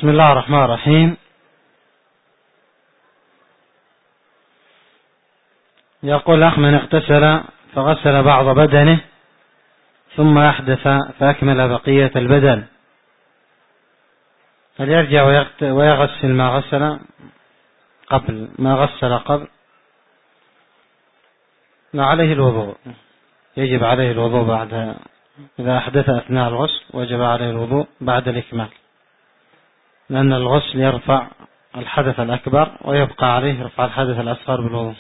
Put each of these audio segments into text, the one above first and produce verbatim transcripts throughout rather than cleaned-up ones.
بسم الله الرحمن الرحيم. يقول الأخ: من اغتسل فغسل بعض بدنه ثم أحدث فأكمل بقية البدن، هل يرجع ويغسل ما غسل قبل ما غسل قبل؟ لا، عليه الوضوء، يجب عليه الوضوء بعد إذا أحدث أثناء الغسل، وجب عليه الوضوء بعد الإكمال، لأن الغسل يرفع الحدث الأكبر ويبقى عليه رفع الحدث الأصغر بالوضوء.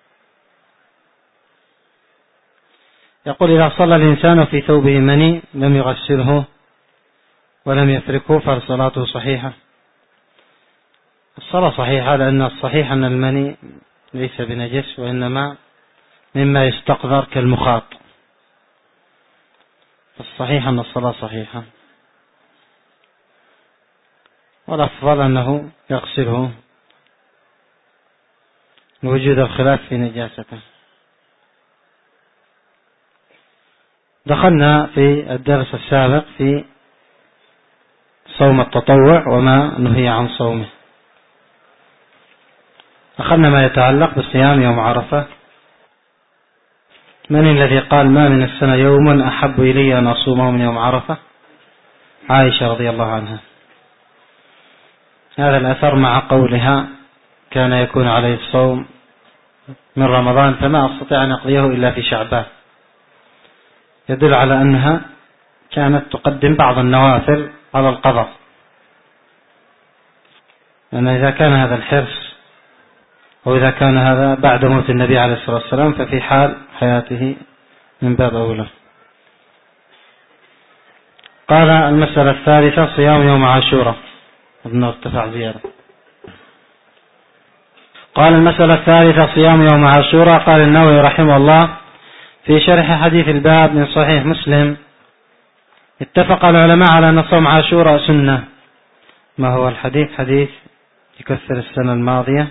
يقول: إذا صلى الإنسان في ثوبه مني لم يغسله ولم يفركه فهل صلاته صحيحة؟ الصلاة صحيحة، لأن الصحيح أن المني ليس بنجس وإنما مما يستقذر كالمخاط، الصحيح أن الصلاة صحيحة، والأفضل أنه يغسله لوجود الخلاف في نجاسته. دخلنا في الدرس السابق في صوم التطوع وما نهي عن صومه، أخذنا ما يتعلق بصيام يوم عرفة. من الذي قال: ما من السنة يوم أحب إلي أن أصومه من يوم عرفة؟ عائشة رضي الله عنها. هذا الأثر مع قولها: كان يكون عليه الصوم من رمضان فما أستطيع أن أقضيه إلا في شعبان، يدل على أنها كانت تقدم بعض النوافل على القضاء، لأن إذا كان هذا الحرص وإذا كان هذا بعد موت النبي عليه الصلاة والسلام ففي حال حياته من باب أولى. قال: المسألة الثالثة صيام يوم عاشوراء. ابن ارتفع زيادة. قال: المسألة الثالثة صيام يوم عاشوراء. قال النووي رحمه الله في شرح حديث الباب من صحيح مسلم: اتفق العلماء على أن صوم عاشوراء سنة. ما هو الحديث؟ حديث يكفر السنة الماضية.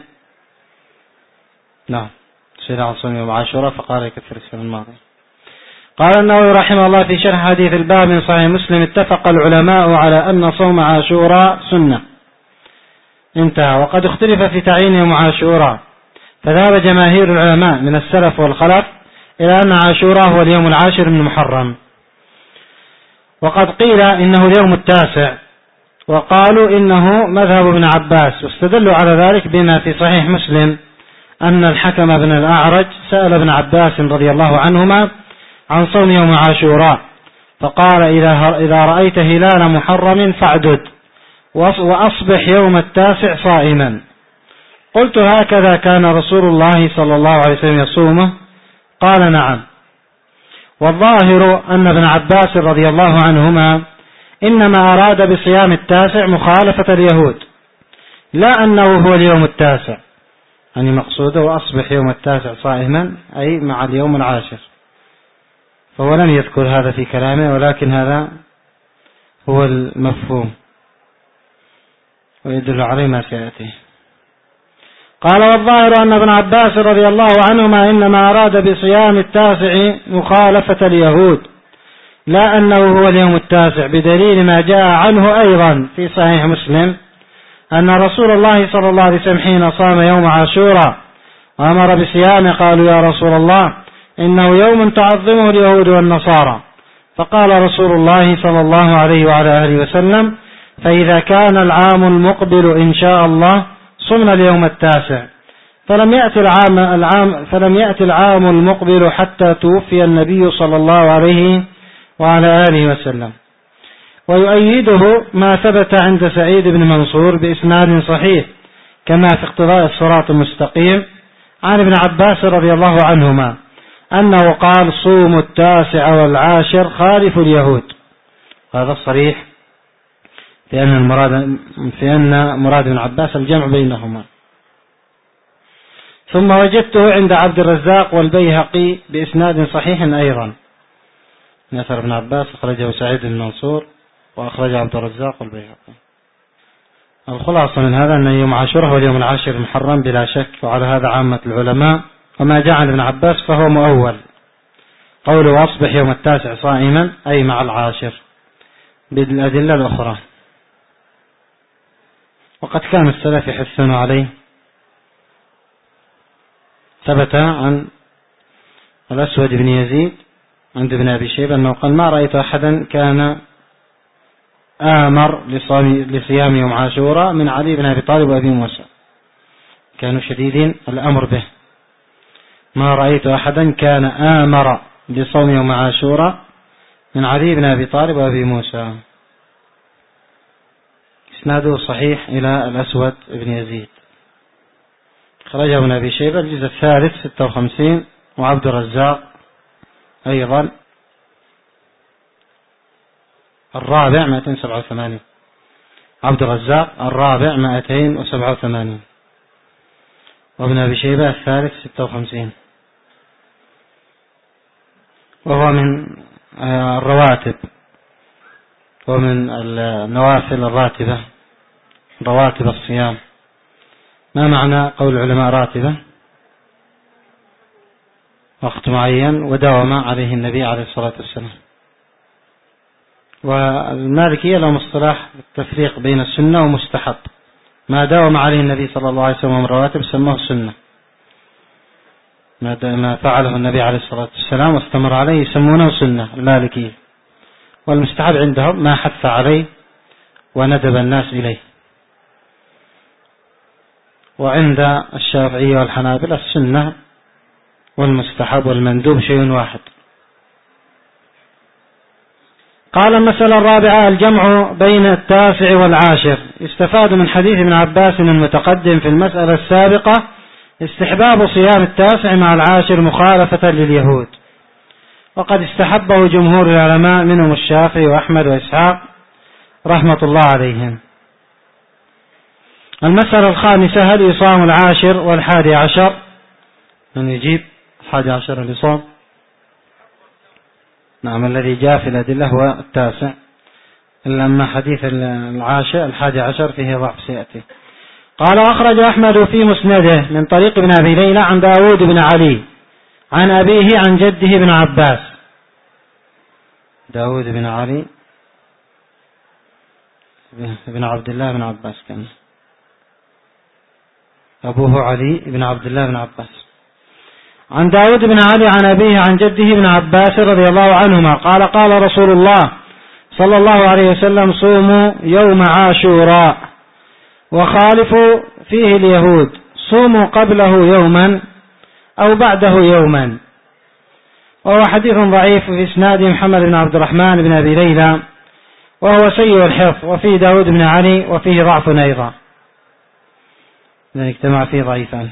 نعم، سئل عن صوم يوم عاشوراء فقال يكفر السنة الماضية. قال النووي رحمه الله في شرح حديث الباب من صحيح مسلم: اتفق العلماء على أن صوم عاشوراء سنة. انتهى. وقد اختلف في تعيين يوم عاشوراء، فذهب جماهير العلماء من السلف والخلف إلى أن عاشوراء هو اليوم العاشر من محرم، وقد قيل إنه اليوم التاسع، وقالوا إنه مذهب ابن عباس، واستدلوا على ذلك بما في صحيح مسلم أن الحكم بن الأعرج سأل ابن عباس رضي الله عنهما عن صوم يوم عاشوراء، فقال: إذا رأيت هلال محرم فاعدد وأصبح يوم التاسع صائما. قلت: هكذا كان رسول الله صلى الله عليه وسلم يصومه؟ قال: نعم. والظاهر أن ابن عباس رضي الله عنهما إنما أراد بصيام التاسع مخالفة اليهود، لا أنه هو اليوم التاسع، يعني مقصوده وأصبح يوم التاسع صائما أي مع اليوم العاشر، فهو لم يذكر هذا في كلامه، ولكن هذا هو المفهوم ويدل عليه ما سيأتي. قال: والظاهر أن ابن عباس رضي الله عنهما إنما أراد بصيام التاسع مخالفة اليهود، لا أنه هو اليوم التاسع، بدليل ما جاء عنه أيضا في صحيح مسلم أن رسول الله صلى الله عليه وسلم حين صام يوم عاشوراء وأمر بصيامه قالوا: يا رسول الله إنه يوم تعظمه اليهود والنصارى، فقال رسول الله صلى الله عليه وعلى آله وسلم: فإذا كان العام المقبل إن شاء الله صمنا اليوم التاسع. فلم يأتي العام, العام فلم يأتي العام المقبل حتى توفي النبي صلى الله عليه وعلى آله وسلم. ويؤيده ما ثبت عند سعيد بن منصور بإسناد صحيح كما في اقتضاء الصراط المستقيم عن ابن عباس رضي الله عنهما أنه قال: صوموا التاسع والعاشر خالف اليهود. هذا الصريح في أن المراد في أن مراد ابن عباس الجمع بينهما. ثم وجدته عند عبد الرزاق والبيهقي بإسناد صحيح أيضا، نثر ابن عباس أخرجه سعيد بن منصور وأخرجه عبد الرزاق والبيهقي. الخلاصة من هذا أن يوم عاشوراء هو اليوم العاشر المحرم بلا شك، وعلى هذا عامة العلماء، وما جاء عن ابن عباس فهو مؤول، قوله أصبح يوم التاسع صائما أي مع العاشر بالأدلة الأخرى. وقد كان السلف يحثون عليه. ثبت عن الأسود بن يزيد عند ابن أبي شيبة أنه قال: ما رأيت أحدا كان آمر لصيام يوم عاشوراء من علي بن أبي طالب وأبي موسى، كانوا شديدين الأمر به. ما رأيت أحدا كان آمر لصوم يوم عاشوراء من علي بن أبي طالب وأبي موسى. إسناده صحيح إلى الأسود بن يزيد. خرجه ابن أبي شيبة الجزء الثالث ستة وخمسين، وعبد الرزاق أيضا الرابع مائتين وسبعة وثمانين. عبد الرزاق الرابع مائتين وسبعة وثمانين، وابن أبي شيبة الثالث ستة وخمسين، وهو من الرواتب ومن النوافل الراتبة، رواتب الصيام. ما معنى قول العلماء راتبة؟ وقت معين وداوم عليه النبي عليه الصلاة والسلام. والمالكية لهم اصطلاح التفريق بين السنة ومستحب. ما داوم عليه النبي صلى الله عليه وسلم من رواتب سموه سنة، ما فعله النبي عليه الصلاة والسلام واستمر عليه يسمونه سنة المالكية. والمستحب عندهم ما حث عليه وندب الناس إليه. وعند الشافعية والحنابلة السنة والمستحب والمندوب شيء واحد. قال: المسألة الرابعة: الجمع بين التاسع والعاشر. يستفاد من حديث ابن عباس المتقدم في المسألة السابقة استحباب صيام التاسع مع العاشر مخالفة لليهود، وقد استحبه جمهور العلماء منهم الشافعي وأحمد وإسحاق رحمة الله عليهم. المسألة الخامسة: هل يصام العاشر والحادي عشر؟ من يجيب الحادي عشر اللي صام؟ نعم، الذي جاء في الأدلة هو التاسع، إلا أما حديث العاشر الحادي عشر فيه ضعف سيأتي. قال: أخرج أحمد في مسنده من طريق ابن أبي ليلى عن داود بن علي عن أبيه عن جده بن عباس. داود بن علي بن عبد الله بن عباس، كان أبوه علي بن عبد الله بن عباس. عن داود بن علي عن أبيه عن جده بن عباس رضي الله عنهما قال: قال رسول الله صلى الله عليه وسلم: صوموا يوم عاشوراء وخالفوا فيه اليهود، صوموا قبله يوما أو بعده يوما. وهو حديث ضعيف في إسناد محمد بن عبد الرحمن بن أبي ليلى، وهو سيء الحفظ، وفيه داود بن علي وفيه ضعف أيضا، لأن اجتمع فيه ضعيفان.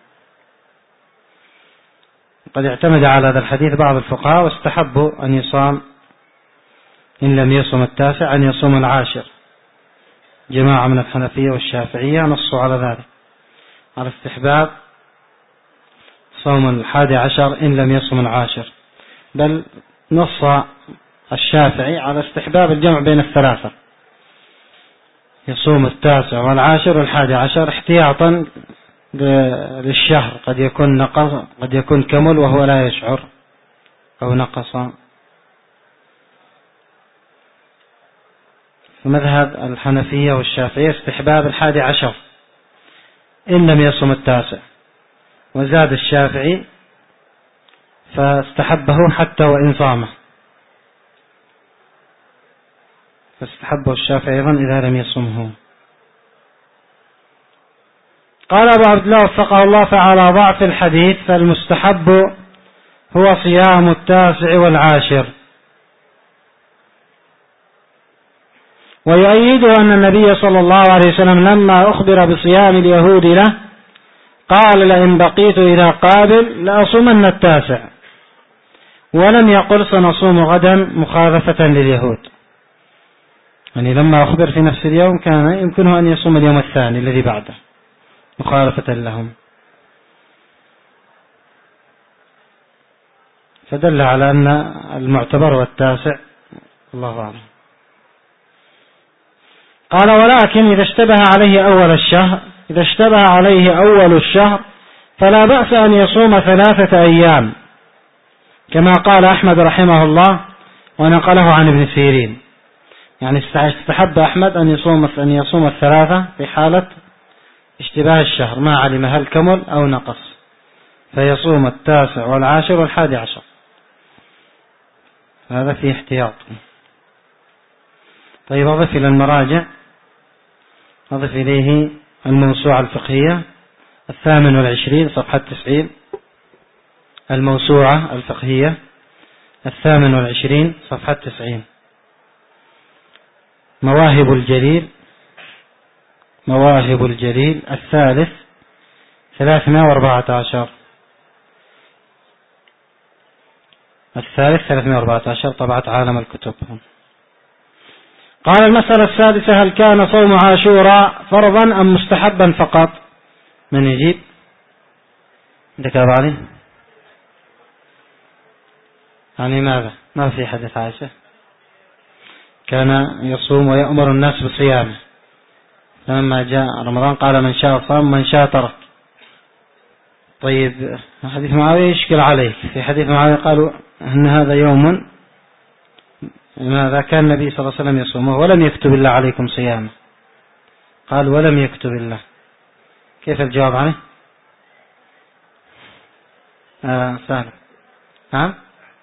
قد اعتمد على هذا الحديث بعض الفقهاء واستحبوا أن يصام إن لم يصم التاسع أن يصوم العاشر. جماعة من الحنفية والشافعية نصوا على ذلك، على استحباب صوم الحادي عشر إن لم يصم العاشر، بل نص الشافعي على استحباب الجمع بين الثلاثة، يصوم التاسع والعاشر والحادي عشر احتياطا للشهر، قد يكون نقص قد يكون كمل وهو لا يشعر أو نقص. في مذهب الحنفية والشافعية استحباب الحادي عشر إن لم يصم التاسع، وزاد الشافعي فاستحبه حتى وإن صامه، فاستحبه الشافعي أيضا إذا لم يصمه. قال أبو عبد الله وفقه الله: فعلى ضعف الحديث فالمستحب هو صيام التاسع والعاشر. ويؤيده أن النبي صلى الله عليه وسلم لما أخبر بصيام اليهود له قال: لئن بقيت إلى قابل لأصومن التاسع، ولم يقل سنصوم غدا مخالفة لليهود. يعني لما أخبر في نفس اليوم كان يمكنه أن يصوم اليوم الثاني الذي بعده مخالفة لهم، فدل على أن المعتبر هو التاسع، الله أعلم. قال: ولكن إذا اشتبه عليه أول الشهر إذا اشتبه عليه أول الشهر فلا بأس أن يصوم ثلاثة أيام، كما قال أحمد رحمه الله ونقله عن ابن سيرين. يعني استحب أحمد أن يصوم أن يصوم الثلاثة في حالة اشتباه الشهر، ما علم هل كمل أو نقص، فيصوم التاسع والعاشر والحادي عشر. هذا فيه احتياط. طيب أضف إلى المراجع، أضف إليه الموسوعة الفقهية الثامن والعشرين صفحة تسعين، الموسوعة الفقهية الثامن والعشرين صفحة تسعين. مواهب الجليل، مواهب الجليل الثالث ثلاثمائة وأربعة عشر، الثالث ثلاثمائة وأربعة عشر طبعة عالم الكتب. قال المسألة السادسة: هل كان صوم عاشوراء فرضا أم مستحبا فقط؟ من يجيب؟ عندك يا علي؟ يعني ماذا؟ ما في حديث عائشة كان يصوم ويأمر الناس بصيامه، فلما جاء رمضان قال من شاء صام من شاء ترك. طيب حديث معاوية يشكل عليك، في حديث معاوية قالوا أن هذا يوم ماذا كان النبي صلى الله عليه وسلم يصومه ولم يكتب الله عليكم صيامه، قال ولم يكتب الله. كيف الجواب عليه؟ آه سهل. نعم،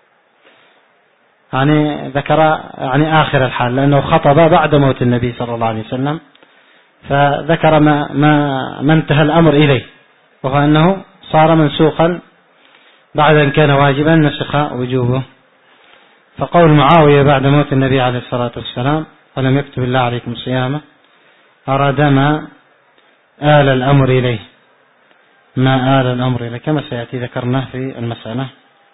يعني ذكر يعني آخر الحال، لأنه خطب بعد موت النبي صلى الله عليه وسلم، فذكر ما, ما, ما انتهى الأمر إليه، وهو أنه صار منسوخا بعد أن كان واجبا نسخ وجوبه. فقول معاوية بعد موت النبي عليه الصلاة والسلام ولم يكتب الله عليكم صيامه أراد ما آل الأمر إليه، ما آل الأمر إليه كما سيأتي ذكرناه في المسألة.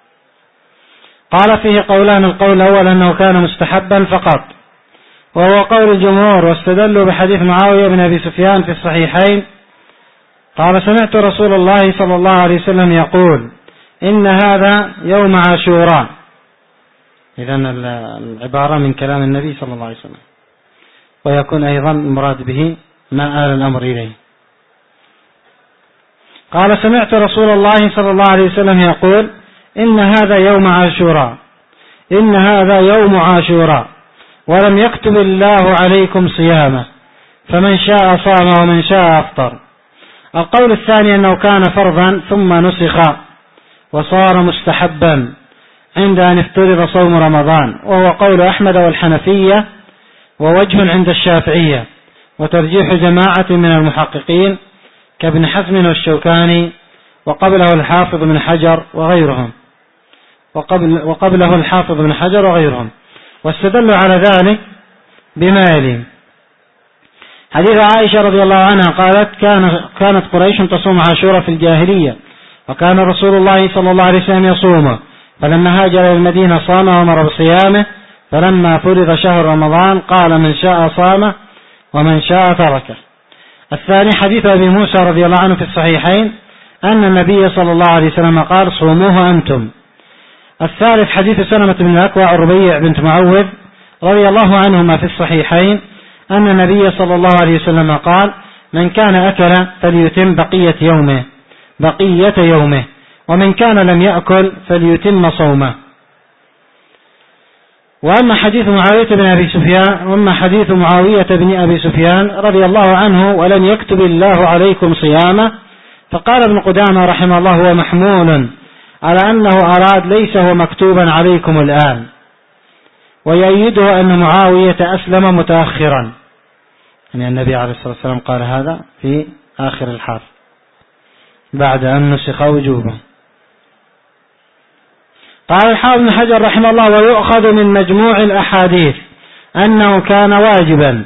قال فيه قولان: القول الأول أنه كان مستحبا فقط، وهو قول الجمهور، واستدلوا بحديث معاوية بن أبي سفيان في الصحيحين قال: سمعت رسول الله صلى الله عليه وسلم يقول: إن هذا يوم عاشوراء. إذن العبارة من كلام النبي صلى الله عليه وسلم، ويكون أيضا المراد به ما آل الأمر إليه. قال: سمعت رسول الله صلى الله عليه وسلم يقول: إن هذا يوم عاشوراء، إن هذا يوم عاشوراء، ولم يكتب الله عليكم صيامه، فمن شاء صام ومن شاء أفطر. القول الثاني أنه كان فرضا ثم نسخ وصار مستحبا عند أن افترض صوم رمضان، وهو قول أحمد والحنفية، ووجه عند الشافعية، وترجيح جماعة من المحققين كابن حزم والشوكاني، وقبله الحافظ بن حجر وغيرهم وقبل وقبله الحافظ بن حجر وغيرهم واستدلوا على ذلك بما يلي: حديث عائشة رضي الله عنها قالت: كان كانت قريش تصوم عاشوراء في الجاهلية، وكان رسول الله صلى الله عليه وسلم يصومه، فلما هاجر إلى المدينة صام وأمر بصيامه، فلما فرض شهر رمضان قال: من شاء صام ومن شاء تركه. الثاني حديث أبي موسى رضي الله عنه في الصحيحين أن النبي صلى الله عليه وسلم قال: صوموه أنتم. الثالث حديث سلمة بن الأكوع الربيع بنت معوذ رضي الله عنهما في الصحيحين أن النبي صلى الله عليه وسلم قال: من كان أكل فليتم بقية يومه بقية يومه ومن كان لم يأكل فليتم صومه. وأما حديث معاوية بن أبي سفيان وأما حديث معاوية بن أبي سفيان رضي الله عنه: ولم يكتب الله عليكم صيامه، فقال ابن قدامة رحمه الله: هو محمول على أنه أراد ليس هو مكتوبا عليكم الآن، ويؤيده أن معاوية أسلم متأخرا، يعني النبي عليه الصلاة والسلام قال هذا في آخر الحال بعد أن نسخ وجوبه. قال الحافظ بن حجر رحمه الله: ويؤخذ من مجموع الأحاديث أنه كان واجبا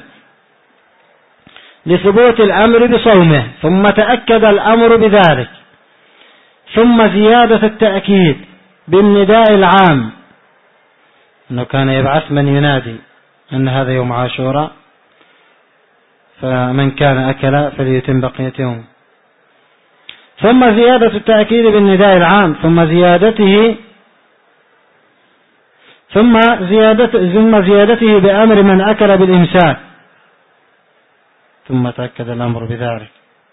لثبوت الأمر بصومه، ثم تأكد الأمر بذلك، ثم زيادة التأكيد بالنداء العام، أنه كان يبعث من ينادي أن هذا يوم عاشوراء، فمن كان أكل فليتم بقية يوم، ثم زيادة التأكيد بالنداء العام، ثم زيادته ثم زيادة ثم زيادته بأمر من أكل بالإمساك، ثم تأكد الأمر بذلك،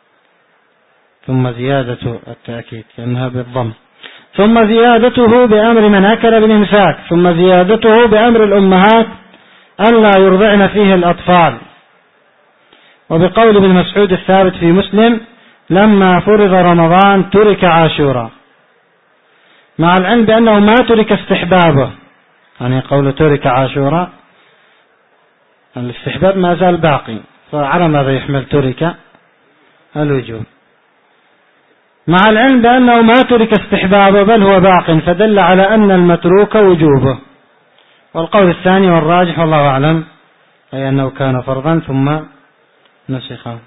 ثم زيادة التأكيد كأنها بالضم، ثم زيادته بأمر من أكل بالإمساك، ثم زيادته بأمر الأمهات ألا يرضعن فيه الأطفال. وبقول ابن مسعود الثابت في مسلم لما فرض رمضان ترك عاشوراء، مع العلم بأنه ما ترك استحبابه، يعني قول ترك عاشوراء الاستحباب ما زال باقي، فعلى ماذا يحمل ترك الوجوب، مع العلم بأنه ما ترك استحبابه بل هو باق، فدل على أن المتروك وجوبه. والقول الثاني والراجح والله أعلم أي أنه كان فرضا ثم نسخه.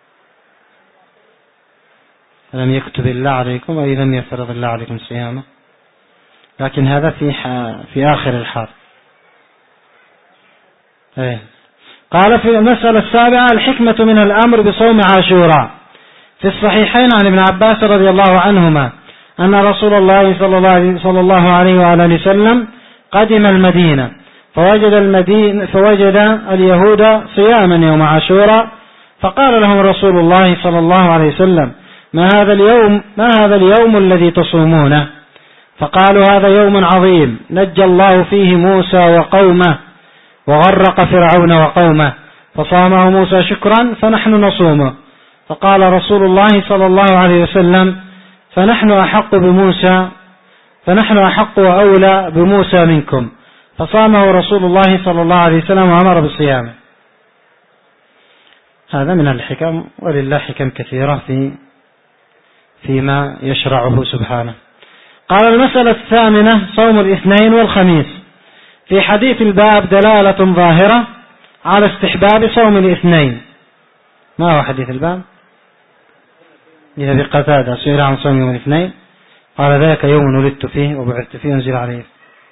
لم يكتب الله عليكم أي لم يفرض الله عليكم صيامه، لكن هذا في في آخر الحال. ايه. قال في المسألة السابعة الحكمة من الأمر بصوم عاشوراء. في الصحيحين عن ابن عباس رضي الله عنهما أن رسول الله صلى الله عليه وآله وسلم قدم المدينة فوجد المدينة فوجد اليهود صياما يوم عاشوراء، فقال لهم رسول الله صلى الله عليه وسلم ما هذا اليوم ما هذا اليوم الذي تصومونه؟ فقالوا هذا يوم عظيم نجى الله فيه موسى وقومه وغرق فرعون وقومه، فصامه موسى شكرا فنحن نصومه. فقال رسول الله صلى الله عليه وسلم فنحن أحق بموسى فنحن أحق وأولى بموسى منكم، فصامه رسول الله صلى الله عليه وسلم وأمر بصيامه. هذا من الحكم، ولله حكم كثيرة في فيما يشرعه سبحانه. قال المسألة الثامنة صوم الاثنين والخميس. في حديث الباب دلالة ظاهرة على استحباب صوم الاثنين. ما هو حديث الباب؟ إذا بقتادة سئل عن صوم يوم الاثنين قال ذاك يوم ولدت فيه وبعثت فيه أنزل عليه.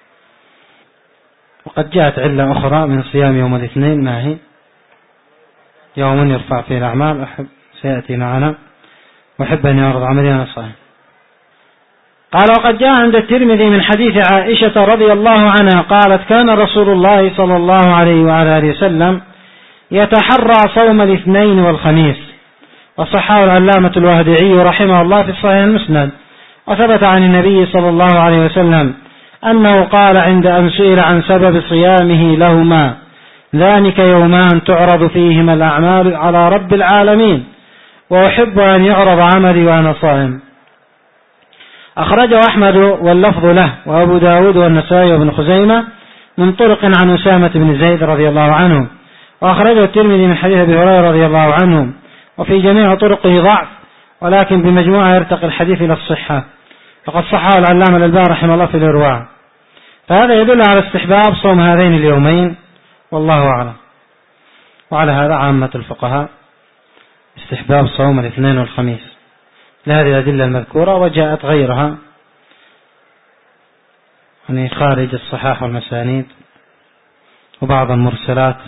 وقد جاءت علة أخرى من صيام يوم الاثنين، ما هي؟ يوم يرفع فيه الأعمال، أحب سيأتي معنا، وأحب أن يعرض عملي أنا صائم. قال وقد جاء عند الترمذي من حديث عائشة رضي الله عنها قالت كان رسول الله صلى الله عليه وعلى آله وسلم يتحرى صوم الاثنين والخميس، وصححه العلامة الوهدعي رحمه الله في الصحيح المسند. وثبت عن النبي صلى الله عليه وسلم أنه قال عند أن سئل عن سبب صيامه لهما ذلك يومان تعرض فيهما الأعمال على رب العالمين وأحب أن يعرض عملي وأنا صائم. أخرجه أحمد واللفظ له وأبو داود والنسائي وابن خزيمة من طرق عن أسامة بن زيد رضي الله عنه، وأخرجه الترمذي من حديث أبي هريرة رضي الله عنه، وفي جميع طرقه ضعف ولكن بمجموعة يرتقي الحديث إلى الصحة، فقد صححه العلامة الألباني رحمه الله في الإرواع. فهذا يدل على استحباب صوم هذين اليومين والله أعلم. وعلى هذا عامة الفقهاء استحباب صوم الاثنين والخميس لهذه الأدلة المذكورة، وجاءت غيرها يعني خارج الصحاح والمسانيد وبعض المرسلات،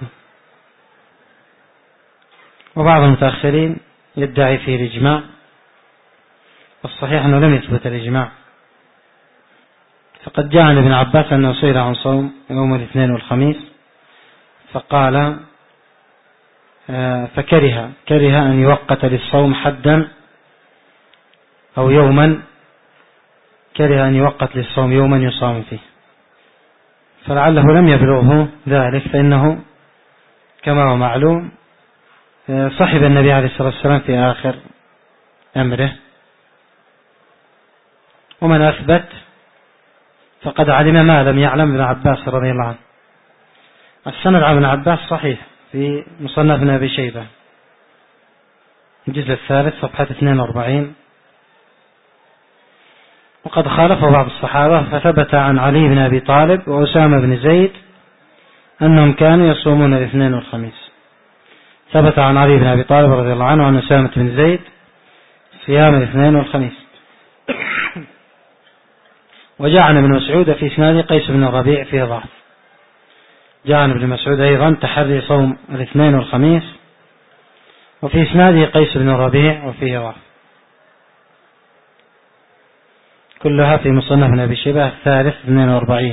وبعض المتأخرين يدعي فيه الإجماع، والصحيح أنه لم يثبت الإجماع. فقد جاء عن ابن عباس أنه سئل عن صوم يوم الاثنين والخميس فقال فكره كره أن يوقت للصوم حدا أو يوما، كره أن يوقت للصوم يوما يصام فيه، فلعله لم يبلغه ذلك، فإنه كما هو معلوم صحب النبي عليه الصلاة والسلام في آخر أمره، ومن أثبت فقد علم ما لم يعلم ابن عباس رضي الله عنه. السند عن ابن عباس صحيح في مصنف ابن أبي شيبة الجزء الثالث صفحة اثنين وأربعين، وقد خالفه بعض الصحابة فثبت عن علي بن أبي طالب وأسامة بن زيد أنهم كانوا يصومون الاثنين والخميس. ثبت عن علي بن أبي طالب رضي الله عنه وعن أسامة بن زيد صيام الاثنين والخميس. وجاء عن ابن مسعود في إسناد قيس بن الربيع فيه ضعف. جاء عن ابن مسعود أيضا تحري صوم الاثنين والخميس، وفي إسناده قيس بن الربيع وفيه ضعف. كلها في مصنف ابن أبي شيبة الثالث اثنين وأربعين.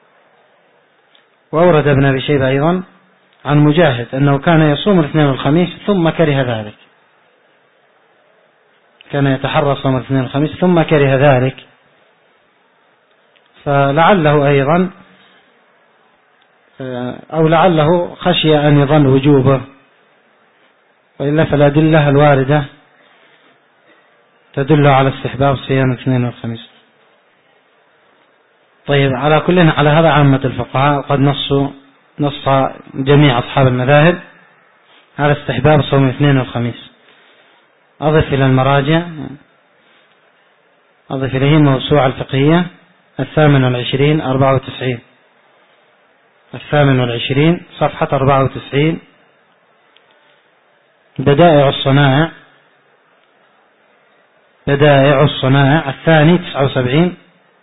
وأورد ابن أبي شيبة أيضا عن مجاهد أنه كان يصوم الاثنين والخميس ثم كره ذلك، كان يتحرى صوم الاثنين والخميس ثم كره ذلك، فلعله أيضا أو لعله خشي أن يظن وجوبه، وإلا فالأدلة الواردة تدل على استحباب صيام الاثنين والخميس. طيب، على كل على هذا عامة الفقهاء قد نصوا نص جميع أصحاب المذاهب على استحباب صوم الاثنين والخميس. أضف إلى المراجع أضف إليه الموسوعة الفقهية الثامن والعشرين أربعة وتسعين الثامن والعشرين صفحة أربعة وتسعين، بدائع الصنائع بدائع الصنائع الثاني تسعة وسبعين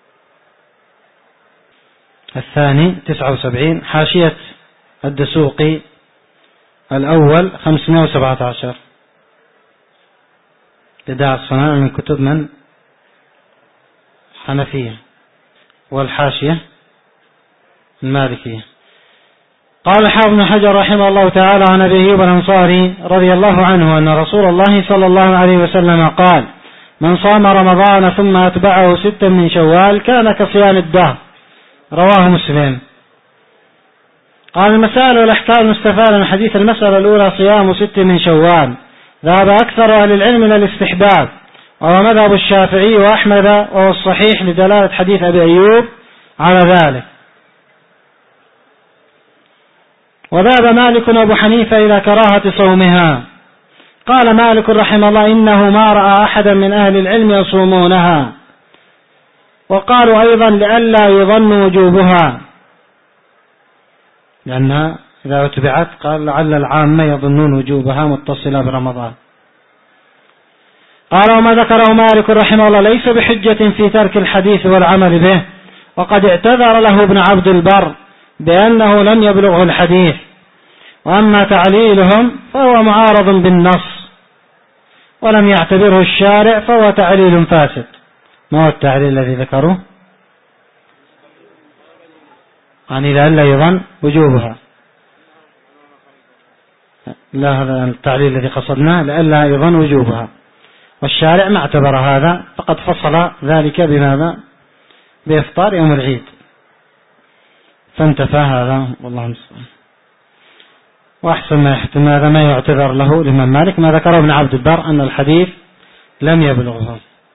الثاني تسعة وسبعين حاشية الدسوقي الأول خمسمائة وسبعة عشر. بدائع الصنائع من كتب من؟ حنفية، والحاشية المالكية. قال حافظ بن حجر رحمه الله تعالى عن أبي أيوب الأنصاري رضي الله عنه أن رسول الله صلى الله عليه وسلم قال: من صام رمضان ثم أتبعه ستا من شوال كان كصيام الدهر. رواه مسلم. قال: المسائل والأحكام المستفادة من حديث المسألة الأولى صيام ست من شوال. ذهب أكثر أهل العلم إلى الاستحباب، وهو مذهب الشافعي وأحمد، وهو الصحيح لدلالة حديث أبي أيوب على ذلك. وذهب مالك وأبو حنيفة إلى كراهة صومها. قال مالك رحمه الله: إنه ما رأى أحدا من أهل العلم يصومونها. وقالوا أيضا لئلا يظن وجوبها، لأنها إذا أتبعت قال لعل العامة يظنون وجوبها متصلة برمضان. قال: وما ذكره مالك رحمه الله ليس بحجة في ترك الحديث والعمل به، وقد اعتذر له ابن عبد البر بأنه لم يبلغه الحديث. وأما تعليلهم فهو معارض بالنص، ولم يعتبره الشارع، فهو تعليل فاسد. ما هو التعليل الذي ذكره؟ يعني لئلا يظن وجوبها. لا، هذا التعليل الذي قصدناه لئلا يظن وجوبها، والشارع ما اعتبر هذا، فقد فصل ذلك بماذا؟ بإفطار يوم العيد، فانتفى هذا، والله المستعان. وأحسن ما يحتمل هذا ما يعتذر له الإمام مالك ما ذكره ابن عبد البر أن الحديث لم يبلغه.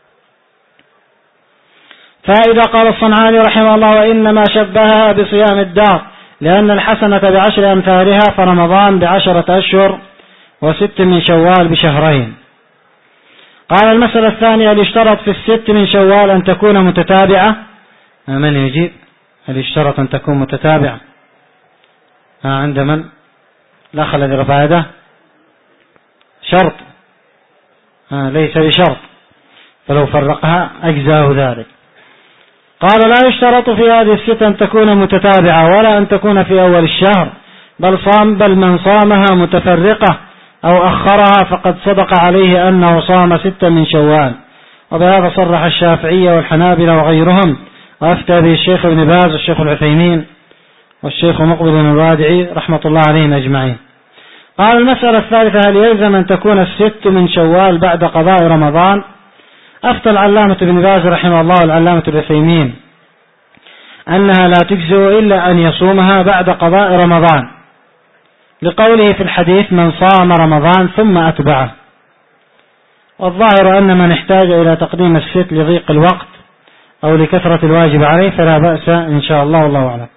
فإذا قال الصنعاني رحمه الله: وإنما شبهها بصيام الدهر، لأن الحسنة بعشر أمثالها، فرمضان بعشرة أشهر، وست من شوال بشهرين. قال: المسألة الثانية: هل يشترط في الست من شوال أن تكون متتابعة؟ من يجيب؟ هل يشترط أن تكون متتابعة؟ عند من؟ الأخ الذي رفع يده. شرط؟ ليس بشرط، فلو فرقها أجزاه ذلك. قال: لا يشترط في هذه الست أن تكون متتابعة، ولا أن تكون في أول الشهر، بل صام بل من صامها متفرقة أو أخرها فقد صدق عليه أنه صام ستا من شوال. وبهذا صرح الشافعية والحنابلة وغيرهم، وأفتى به الشيخ ابن باز والشيخ العثيمين والشيخ مقبل الوادعي رحمة الله عليهم أجمعين. قال: المسألة الثالثة: هل يلزم أن تكون الست من شوال بعد قضاء رمضان؟ أفتى العلامة ابن باز رحمه الله والعلامة العثيمين أنها لا تجزئ إلا أن يصومها بعد قضاء رمضان، لقوله في الحديث: من صام رمضان ثم أتبعه. والظاهر أن من احتاج إلى تقديم الست لضيق الوقت أو لكثرة الواجب عليه فلا بأس إن شاء الله، والله أعلم.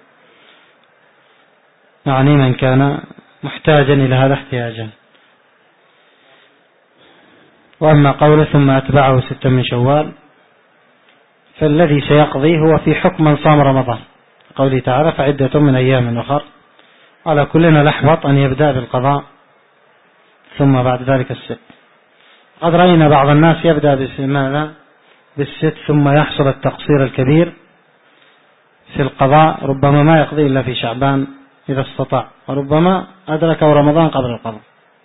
يعني من كان محتاجا إلى هذا احتياجا. وأما قوله ثم أتبعه ستا من شوال، فالذي سيقضي هو في حكم من صام رمضان، قوله تعالى: فعدة من أيام أخر. على كلنا الأحوط أن يبدأ بالقضاء ثم بعد ذلك الست. قد رأينا بعض الناس يبدأ بماذا؟ بالست، ثم يحصل التقصير الكبير في القضاء، ربما ما يقضي إلا في شعبان إذا استطاع، وربما أدركه رمضان قبل القضاء.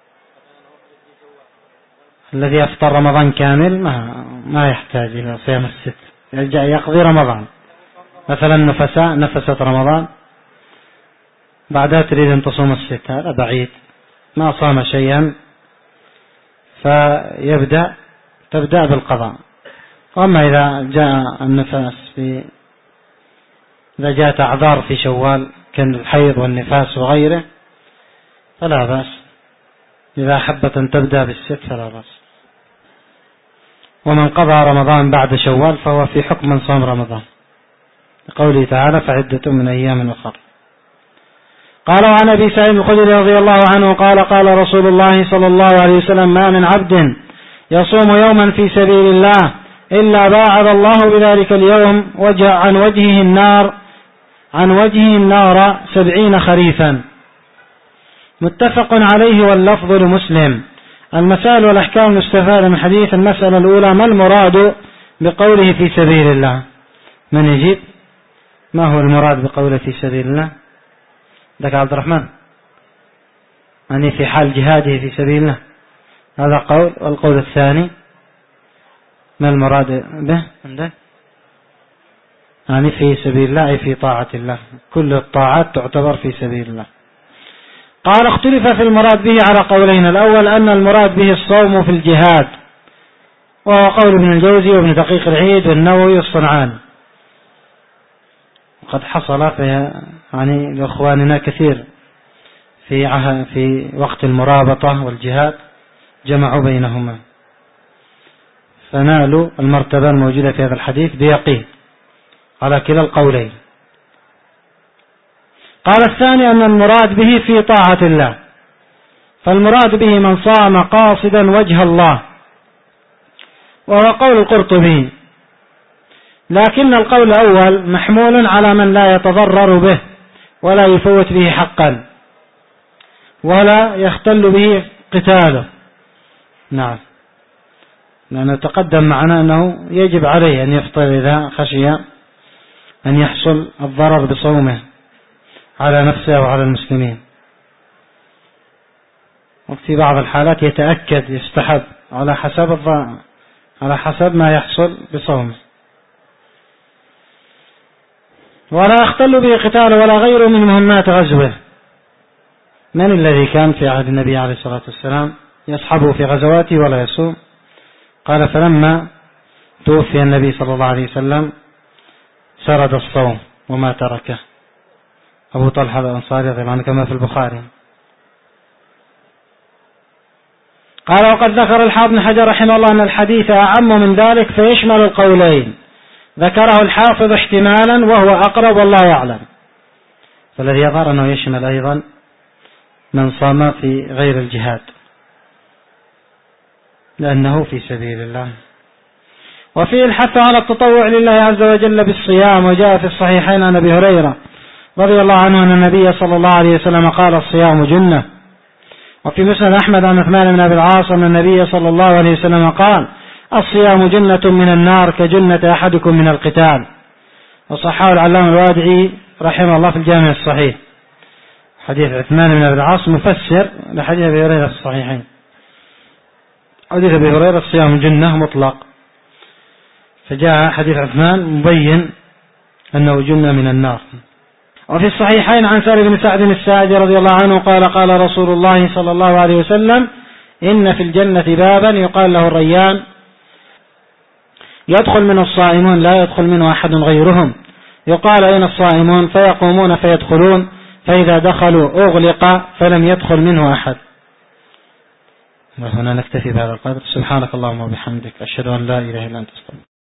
الذي يفطر رمضان كامل ما, ما يحتاج إلى صيام الست، يرجع يقضي رمضان. مثلا نفساء نفست رمضان بعدها تريد أن تصوم الست، هذا بعيد، ما صام شيئا، فيبدأ تبدأ بالقضاء. وأما إذا جاء النفاس في إذا جاءت أعذار في شوال كان الحيض والنفاس وغيره فلا بأس، إذا أحبت أن تبدأ بالست فلا بأس. ومن قضى رمضان بعد شوال فهو في حكم من صام رمضان، لقوله تعالى فعدة من أيام أخرى. قال عن أبي سعيد الخدري رضي الله عنه قال قال رسول الله صلى الله عليه وسلم ما من عبد يصوم يوما في سبيل الله إلا باعد الله بذلك اليوم وجه عن وجهه النار عن وجهه النار سبعين خريفا. متفق عليه واللفظ لمسلم. المسائل والأحكام المستفادة من حديث. المسألة الأولى ما المراد بقوله في سبيل الله؟ من يجيب؟ ما هو المراد بقوله في سبيل الله؟ ذاك عبد الرحمن، يعني في حال جهاده في سبيل الله، هذا قول. والقول الثاني ما المراد به عندك؟ يعني في سبيل الله أي في طاعة الله، كل الطاعات تعتبر في سبيل الله. قال اختلف في المراد به على قولين. الأول أن المراد به الصوم في الجهاد، وهو قول ابن الجوزي وابن دقيق العيد والنووي والصنعاني، وقد حصل في يعني لإخواننا كثير في في وقت المرابطة والجهاد جمعوا بينهما فنالوا المرتبة الموجودة في هذا الحديث بيقين على كلا القولين. قال الثاني أن المراد به في طاعة الله، فالمراد به من صام قاصدا وجه الله، وهو قول القرطبي، لكن القول الأول محمول على من لا يتضرر به ولا يفوت به حقا ولا يختل به قتاله. نعم، لأنه تقدم معنا أنه يجب عليه أن يفطر إذا خشي أن يحصل الضرر بصومه على نفسه وعلى المسلمين. وفي بعض الحالات يتأكد يستحب على حسب الضرر على حسب ما يحصل بصومه، ولا يختل به قتاله ولا غيره من مهمات غزوه. من الذي كان في عهد النبي عليه الصلاة والسلام يصحبه في غزواته ولا يصوم؟ قال فلما توفي النبي صلى الله عليه وسلم سرد الصوم وما تركه أبو طلحة الأنصاري رضي الله عنه كما في البخاري. قال وقد ذكر الحافظ بن حجر رحمه الله أن الحديث أعم من ذلك فيشمل القولين، ذكره الحافظ احتمالا وهو أقرب والله أعلم. فالذي يظهر أنه يشمل أيضا من صام في غير الجهاد لأنه في سبيل الله. وفيه الحث على التطوع لله عز وجل بالصيام، وجاء في الصحيحين عن أبي هريرة رضي الله عنه أن النبي صلى الله عليه وسلم قال الصيام جنة. وفي مسند أحمد عن عثمان بن أبي العاص أن النبي صلى الله عليه وسلم قال الصيام جنة من النار كجنة أحدكم من القتال. وصححه العلامة الوادعي رحمه الله في الجامع الصحيح. حديث عثمان بن أبي العاص مفسر لحديث أبي هريرة في الصحيحين. حديث أبي هريرة الصيام جنة مطلق، فجاء حديث عثمان مبين أنه جنة من النار. وفي الصحيحين عن سهل بن سعد الساعدي رضي الله عنه قال قال رسول الله صلى الله عليه وسلم إن في الجنة بابا يقال له الريان يدخل منه الصائمون لا يدخل منه أحد غيرهم، يقال أين الصائمون؟ فيقومون فيدخلون، فإذا دخلوا أغلق فلم يدخل منه أحد. وهنا نكتفي بهذا القدر. سبحانك اللهم وبحمدك أشهد أن لا إله إلا أنت أستغفرك.